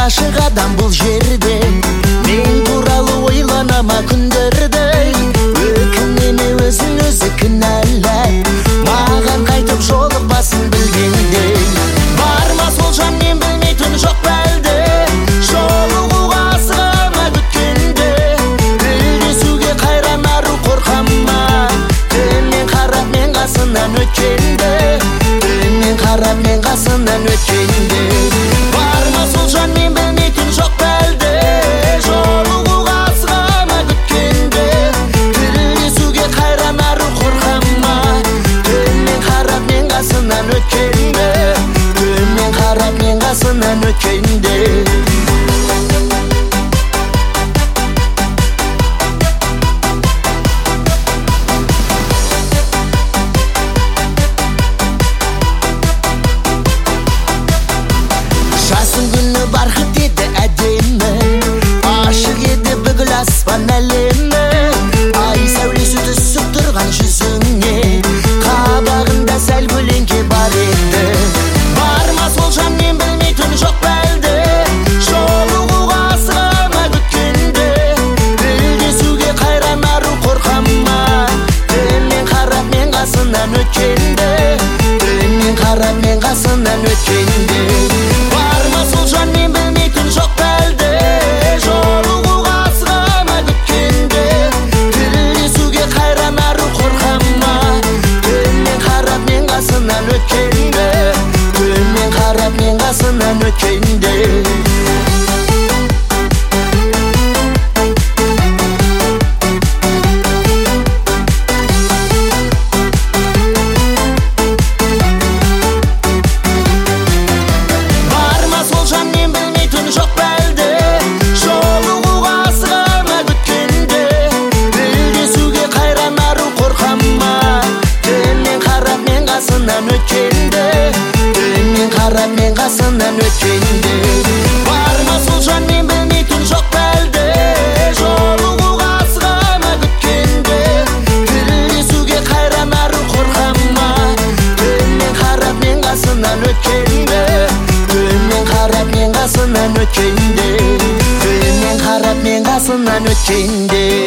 ашык адам бул жерде, мен тууралуу ойланама күндөрдө. Өкүнеме өзүн өзү кыналай, маган кайтып жолукпасын билгендей. Бармас ол жан мен билмейтин жок белде, жолугууга асыгама күткөндө. Билдесүүгө кайран ару коркамма, төмен карап мен касынан өткөндө, төмен карап мен касынан өткөндө. Бармас ол жан мен билмейтин жок белде, жолугууга асыгама күткөндө. Билдесүүгө кайран ару коркамма, төмен карап мен касынан өткөндө, төмен карап мен касынан өткөндө. Жасын күні барқыт еді әдемі, ашық еді бүкіл аспан әлемі. Ай сәулесі түсіп тұрған жүзіңе, қабағында сәл көлеңке бар еді. Бармас ол жан мен білмейтін жоқ белде, жолугууга асыгама күткөндө. Билдесүүгө кайран ару коркамма, төмен карап мен касынан өткөндө, төмен карап мен касынан өткөндө. Бармас ол жан мен билмейтин жок белде, жолугууга асыгама күткөндө. Билдесүүгө кайран ару коркамма, төмен карап мен касынан өткөндө, төмен карап мен касынан өткөндө. Бармас ол жан мен билмейтин жок белде, жолугууга асыгама күткөндө. Билдесүүгө кайран ару коркамма, төмен карап мен касынан өткөндө, төмен карап мен касынан өткөндө. Бармас ол жан мен билмейтин жок белде, жолугууга асыгама күткөндө. Билдесүүгө кайран ару коркамма, төмен карап мен касынан өткөндө, төмен карап мен касынан өткөндө, төмен карап мен касынан өткөндө.